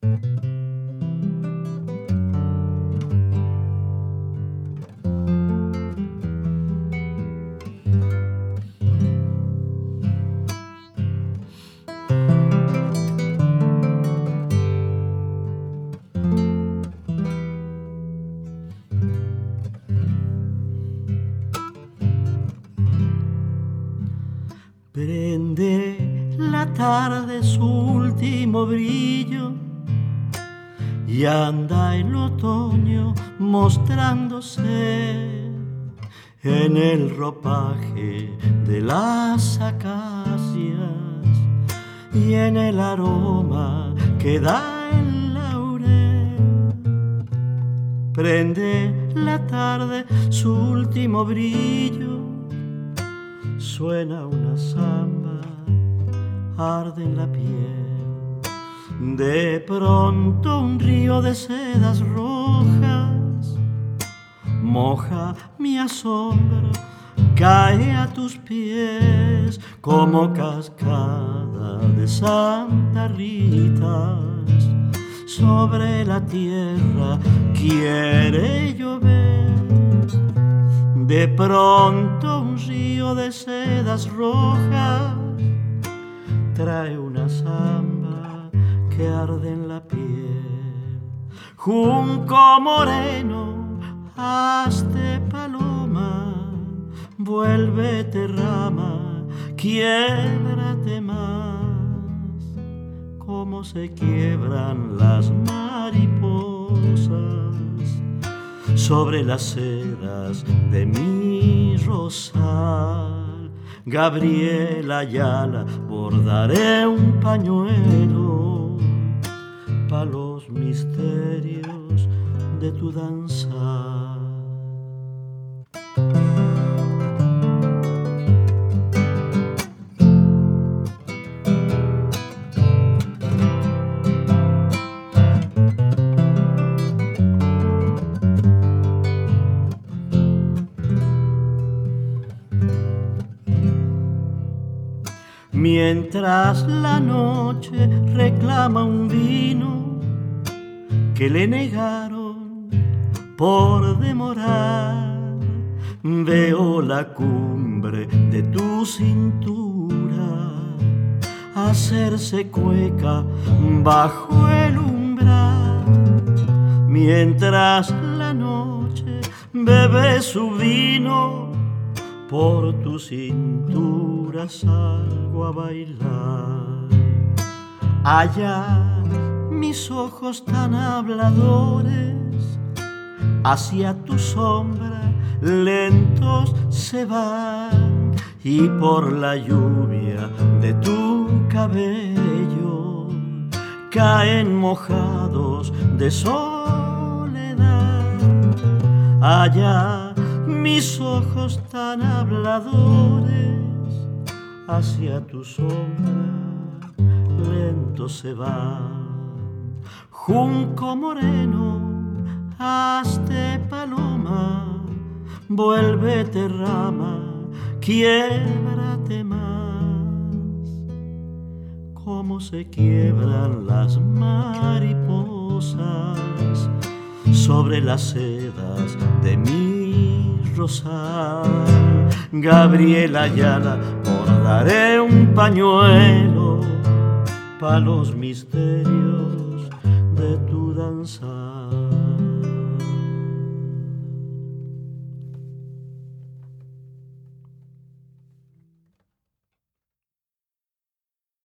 Prende la tarde su último brillo y anda el otoño mostrándose en el ropaje de las acacias y en el aroma que da el laurel. Prende la tarde su último brillo, suena una samba, arde en la piel. De pronto un río de sedas rojas moja mi asombro, cae a tus pies como cascada de Santa Rita. Sobre la tierra quiere llover. De pronto un río de sedas rojas trae una samba que arde en la piel. Junco moreno, hazte paloma, vuélvete rama, quiébrate más, como se quiebran las mariposas sobre las sedas de mi rosal. Gabriela Ayala, bordaré un pañuelo pa' los misterios de tu danza. Mientras la noche reclama un vino que le negaron por demorar, veo la cumbre de tu cintura hacerse cueca bajo el umbral. Mientras la noche bebe su vino, por tu cintura salgo a bailar. Allá mis ojos tan habladores hacia tu sombra lentos se van, y por la lluvia de tu cabello caen mojados de soledad. Allá mis ojos tan habladores hacia tu sombra lentos se van. Junco moreno, hazte paloma, vuélvete rama, quiébrate más, como se quiebran las mariposas sobre las sedas de mi rosal. Gabriela Ayala, bordaré un pañuelo pa' los misterios de tu danza.